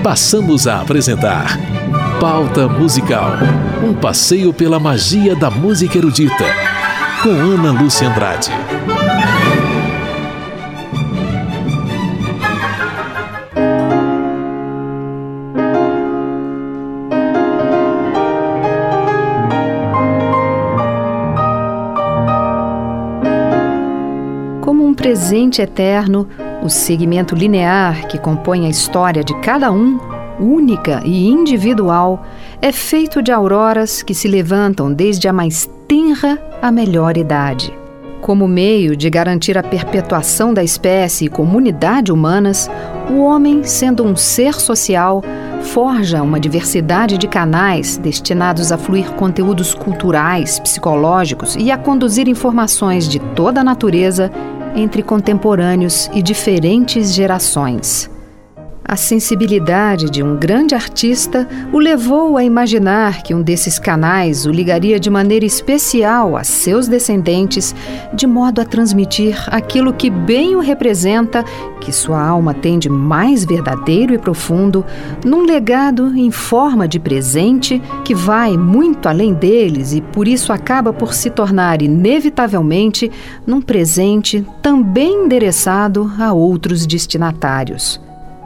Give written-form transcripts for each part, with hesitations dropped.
passamos a apresentar Pauta Musical, um passeio pela magia da música erudita, com Ana Lúcia Andrade. Como um presente eterno, o segmento linear que compõe a história de cada um, única e individual, é feito de auroras que se levantam desde a mais tenra à melhor idade. Como meio de garantir a perpetuação da espécie e comunidade humanas, o homem, sendo um ser social, forja uma diversidade de canais destinados a fluir conteúdos culturais, psicológicos e a conduzir informações de toda a natureza entre contemporâneos e diferentes gerações. A sensibilidade de um grande artista o levou a imaginar que um desses canais o ligaria de maneira especial a seus descendentes, de modo a transmitir aquilo que bem o representa, que sua alma tem de mais verdadeiro e profundo, num legado em forma de presente que vai muito além deles e por isso acaba por se tornar inevitavelmente num presente também endereçado a outros destinatários.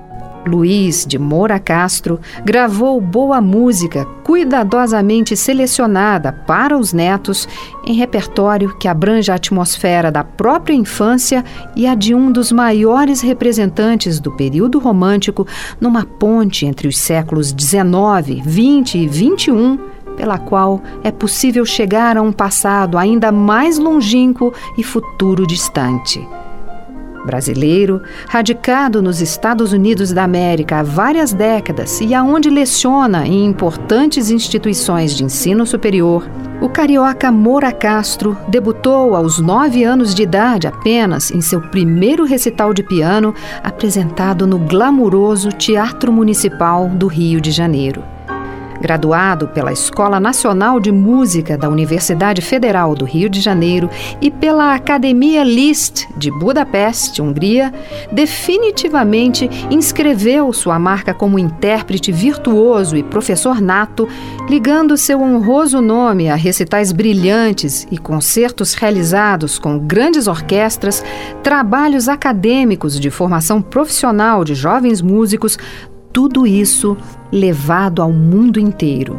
Luiz de Moura Castro gravou boa música cuidadosamente selecionada para os netos em repertório que abrange a atmosfera da própria infância e a de um dos maiores representantes do período romântico numa ponte entre os séculos XIX, XX e XXI, pela qual é possível chegar a um passado ainda mais longínquo e futuro distante. Brasileiro, radicado nos Estados Unidos da América há várias décadas e aonde leciona em importantes instituições de ensino superior, o carioca Moura Castro debutou aos 9 anos de idade apenas em seu primeiro recital de piano, apresentado no glamuroso Teatro Municipal do Rio de Janeiro. Graduado pela Escola Nacional de Música da Universidade Federal do Rio de Janeiro e pela Academia Liszt de Budapeste, Hungria, definitivamente inscreveu sua marca como intérprete virtuoso e professor nato, ligando seu honroso nome a recitais brilhantes e concertos realizados com grandes orquestras, trabalhos acadêmicos de formação profissional de jovens músicos, tudo isso levado ao mundo inteiro.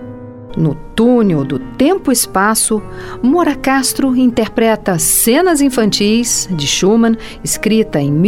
No túnel do tempo-espaço, Moura Castro interpreta Cenas Infantis, de Schumann, escrita em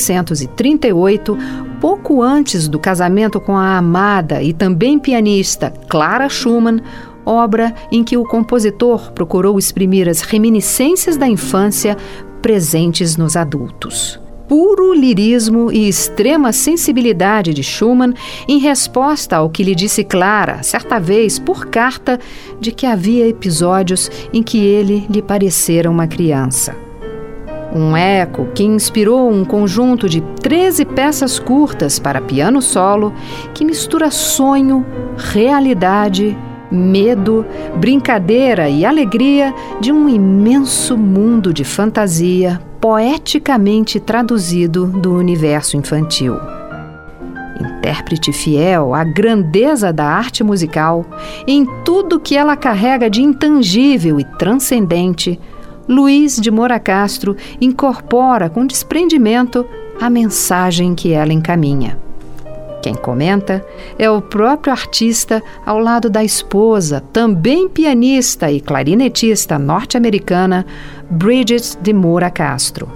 1838, pouco antes do casamento com a amada e também pianista Clara Schumann, obra em que o compositor procurou exprimir as reminiscências da infância presentes nos adultos. Puro lirismo e extrema sensibilidade de Schumann em resposta ao que lhe disse Clara, certa vez, por carta, de que havia episódios em que ele lhe parecera uma criança. Um eco que inspirou um conjunto de 13 peças curtas para piano solo que mistura sonho, realidade, medo, brincadeira e alegria de um imenso mundo de fantasia poeticamente traduzido do universo infantil. Intérprete fiel à grandeza da arte musical, em tudo que ela carrega de intangível e transcendente, Luiz de Moura Castro incorpora com desprendimento a mensagem que ela encaminha. Quem comenta é o próprio artista ao lado da esposa, também pianista e clarinetista norte-americana, Bridget de Moura Castro.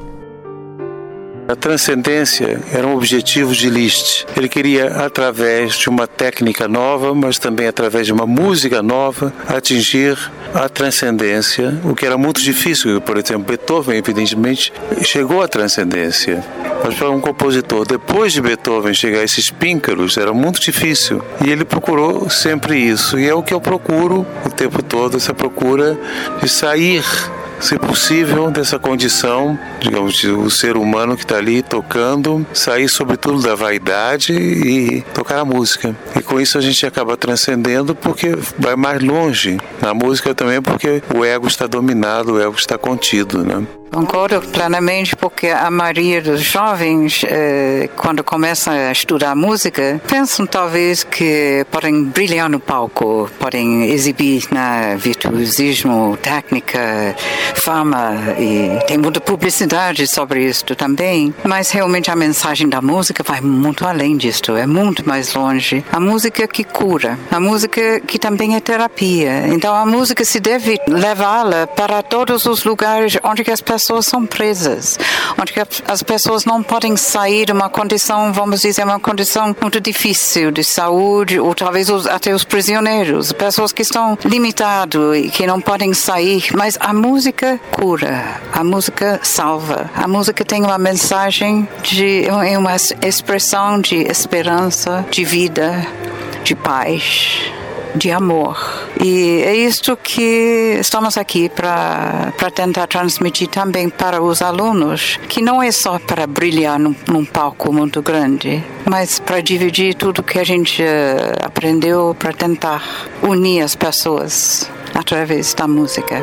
A transcendência era um objetivo de Liszt. Ele queria, através de uma técnica nova, mas também através de uma música nova, atingir a transcendência, o que era muito difícil. Por exemplo, Beethoven, evidentemente, chegou à transcendência. Mas para um compositor, depois de Beethoven chegar a esses píncaros, era muito difícil. E ele procurou sempre isso. E é o que eu procuro o tempo todo, essa procura de sair, se possível, dessa condição, digamos, o ser humano que está ali tocando, sair sobretudo da vaidade e tocar a música. E com isso a gente acaba transcendendo porque vai mais longe. Na música também porque o ego está dominado, o ego está contido, né? Concordo plenamente, porque a maioria dos jovens, quando começam a estudar música, pensam talvez que podem brilhar no palco, podem exibir na virtuosismo, técnica, fama, e tem muita publicidade sobre isso também, mas realmente a mensagem da música vai muito além disso, é muito mais longe. A música que cura, a música que também é terapia, então a música se deve levá-la para todos os lugares onde as pessoas são presas, onde as pessoas não podem sair de uma condição, vamos dizer, uma condição muito difícil de saúde, ou talvez até os prisioneiros, pessoas que estão limitadas e que não podem sair, mas a música cura, a música salva, a música tem uma mensagem é uma expressão de esperança, de vida, de paz, de amor. E é isto que estamos aqui para tentar transmitir também para os alunos, que não é só para brilhar num palco muito grande, mas para dividir tudo que a gente aprendeu, para tentar unir as pessoas através da música.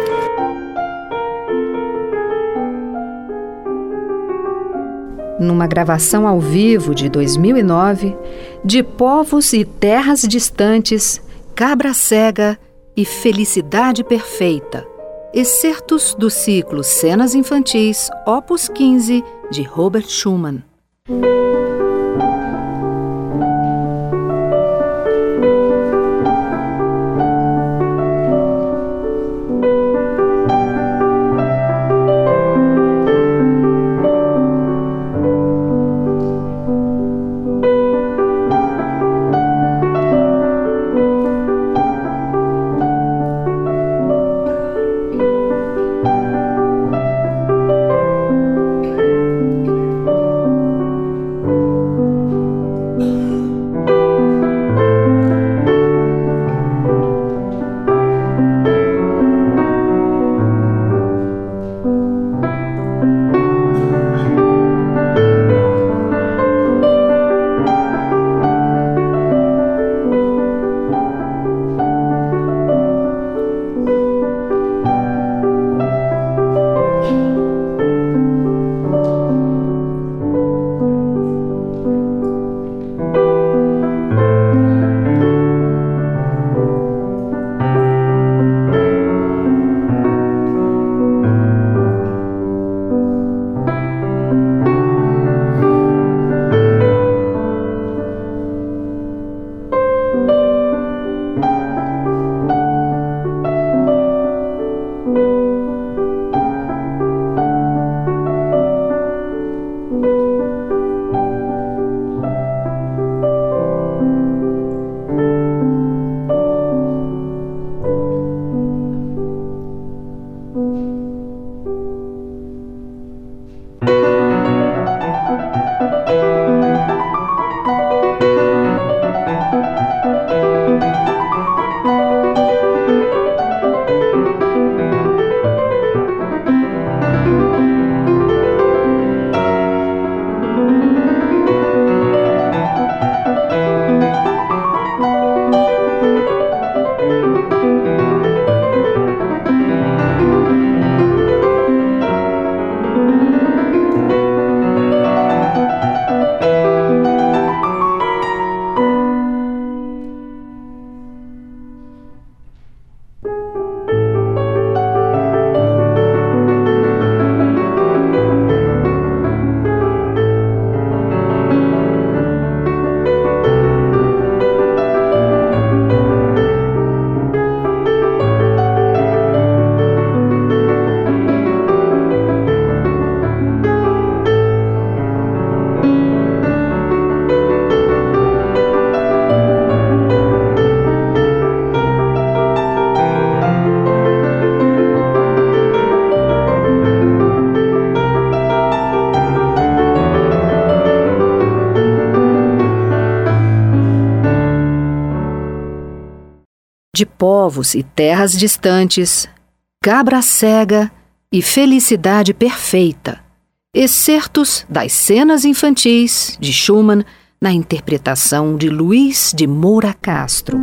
Numa gravação ao vivo de 2009, De Povos e Terras Distantes, Cabra Cega e Felicidade Perfeita, excertos do ciclo Cenas Infantis, Opus 15, de Robert Schumann. De Povos e Terras Distantes, Cabra Cega e Felicidade Perfeita, excertos das Cenas Infantis, de Schumann, na interpretação de Luiz de Moura Castro.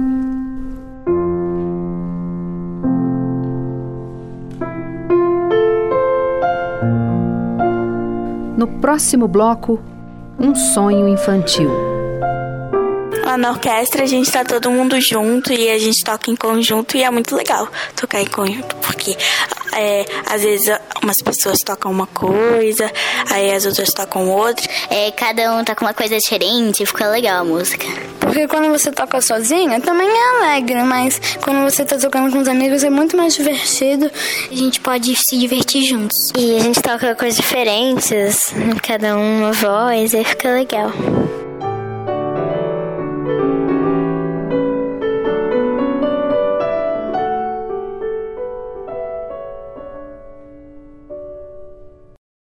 No próximo bloco, um sonho infantil. Lá na orquestra a gente tá todo mundo junto e a gente toca em conjunto e é muito legal tocar em conjunto, porque às vezes umas pessoas tocam uma coisa, aí as outras tocam outra. Cada um toca uma coisa diferente, fica legal a música. Porque quando você toca sozinha também é alegre, mas quando você tá tocando com os amigos é muito mais divertido. A gente pode se divertir juntos. E a gente toca coisas diferentes, cada um uma voz, aí fica legal.